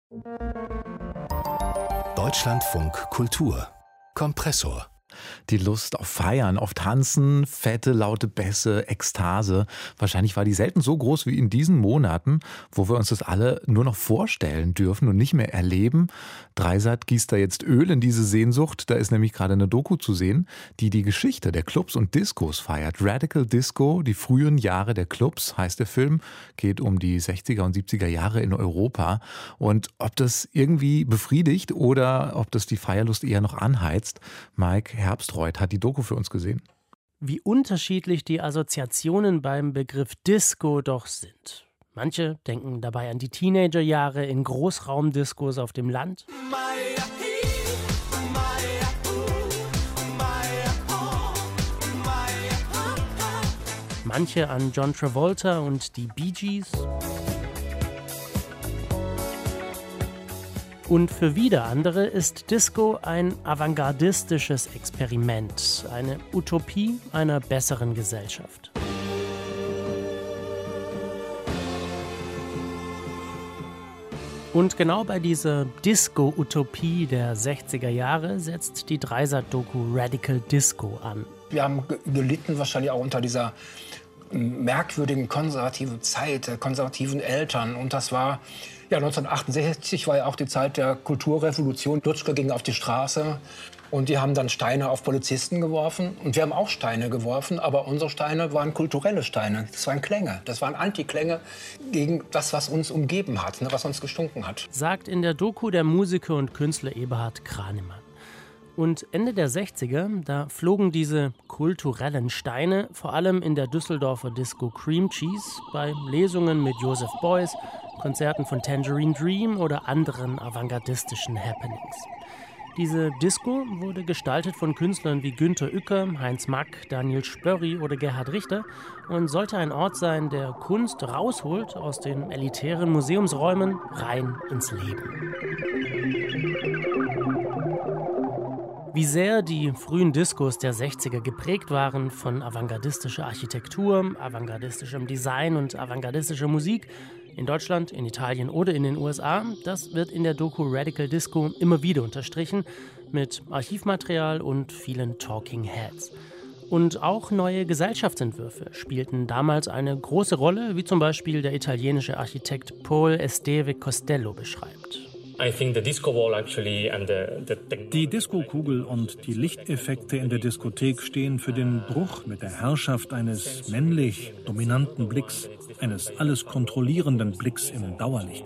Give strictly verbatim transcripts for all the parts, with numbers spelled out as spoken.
Deutschlandfunk Kultur Kompressor. Die Lust auf Feiern, auf Tanzen, fette, laute Bässe, Ekstase. Wahrscheinlich war die selten so groß wie in diesen Monaten, wo wir uns das alle nur noch vorstellen dürfen und nicht mehr erleben. Dreisat gießt da jetzt Öl in diese Sehnsucht. Da ist nämlich gerade eine Doku zu sehen, die die Geschichte der Clubs und Discos feiert. Radical Disco, die frühen Jahre der Clubs, heißt der Film. Geht um die sechziger und siebziger Jahre in Europa. Und ob das irgendwie befriedigt oder ob das die Feierlust eher noch anheizt, Mike Herbstreuth hat die Doku für uns gesehen. Wie unterschiedlich die Assoziationen beim Begriff Disco doch sind. Manche denken dabei an die Teenagerjahre in Großraumdiskos auf dem Land. Manche an John Travolta und die Bee Gees. Und für wieder andere ist Disco ein avantgardistisches Experiment, eine Utopie einer besseren Gesellschaft. Und genau bei dieser Disco-Utopie der sechziger Jahre setzt die Dreisat-Doku Radical Disco an. Wir haben gelitten wahrscheinlich auch unter dieser merkwürdigen konservativen Zeit der konservativen Eltern. Und das war, ja, neunzehnhundertachtundsechzig war ja auch die Zeit der Kulturrevolution. Lutschke ging auf die Straße und die haben dann Steine auf Polizisten geworfen. Und wir haben auch Steine geworfen, aber unsere Steine waren kulturelle Steine. Das waren Klänge, das waren Antiklänge gegen das, was uns umgeben hat, was uns gestunken hat. Sagt in der Doku der Musiker und Künstler Eberhard Kranemann. Und Ende der sechziger, da flogen diese kulturellen Steine vor allem in der Düsseldorfer Disco Cream Cheese, bei Lesungen mit Joseph Beuys, Konzerten von Tangerine Dream oder anderen avantgardistischen Happenings. Diese Disco wurde gestaltet von Künstlern wie Günter Uecker, Heinz Mack, Daniel Spörri oder Gerhard Richter und sollte ein Ort sein, der Kunst rausholt aus den elitären Museumsräumen rein ins Leben. Wie sehr die frühen Discos der sechziger geprägt waren von avantgardistischer Architektur, avantgardistischem Design und avantgardistischer Musik, in Deutschland, in Italien oder in den U S A, das wird in der Doku Radical Disco immer wieder unterstrichen, mit Archivmaterial und vielen Talking Heads. Und auch neue Gesellschaftsentwürfe spielten damals eine große Rolle, wie zum Beispiel der italienische Architekt Paul Esteve Costello beschreibt. Die Diskokugel und die Lichteffekte in der Diskothek stehen für den Bruch mit der Herrschaft eines männlich dominanten Blicks, eines alles kontrollierenden Blicks im Dauerlicht.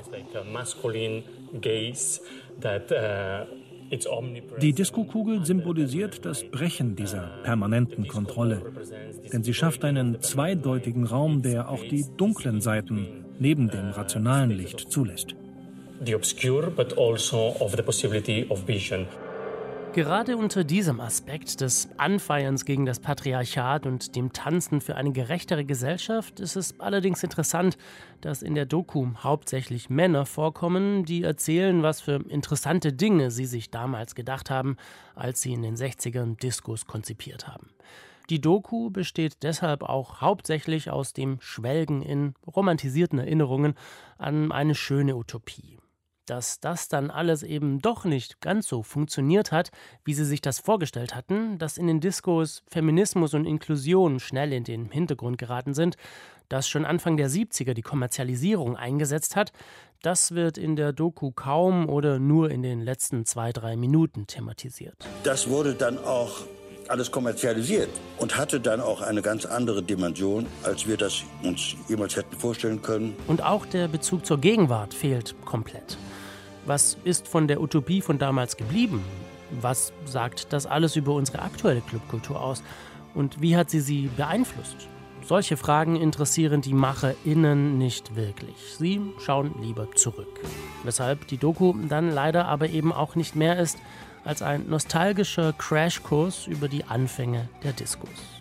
Die Diskokugel symbolisiert das Brechen dieser permanenten Kontrolle, denn sie schafft einen zweideutigen Raum, der auch die dunklen Seiten neben dem rationalen Licht zulässt. The obscure, but also of the possibility of vision. Gerade unter diesem Aspekt des Anfeierns gegen das Patriarchat und dem Tanzen für eine gerechtere Gesellschaft ist es allerdings interessant, dass in der Doku hauptsächlich Männer vorkommen, die erzählen, was für interessante Dinge sie sich damals gedacht haben, als sie in den sechzigern Discos konzipiert haben. Die Doku besteht deshalb auch hauptsächlich aus dem Schwelgen in romantisierten Erinnerungen an eine schöne Utopie. Dass das dann alles eben doch nicht ganz so funktioniert hat, wie sie sich das vorgestellt hatten, dass in den Discos Feminismus und Inklusion schnell in den Hintergrund geraten sind, dass schon Anfang der siebziger die Kommerzialisierung eingesetzt hat, das wird in der Doku kaum oder nur in den letzten zwei, drei Minuten thematisiert. Das wurde dann auch alles kommerzialisiert und hatte dann auch eine ganz andere Dimension, als wir das uns jemals hätten vorstellen können. Und auch der Bezug zur Gegenwart fehlt komplett. Was ist von der Utopie von damals geblieben? Was sagt das alles über unsere aktuelle Clubkultur aus? Und wie hat sie sie beeinflusst? Solche Fragen interessieren die MacherInnen nicht wirklich. Sie schauen lieber zurück. Weshalb die Doku dann leider aber eben auch nicht mehr ist als ein nostalgischer Crashkurs über die Anfänge der Discos.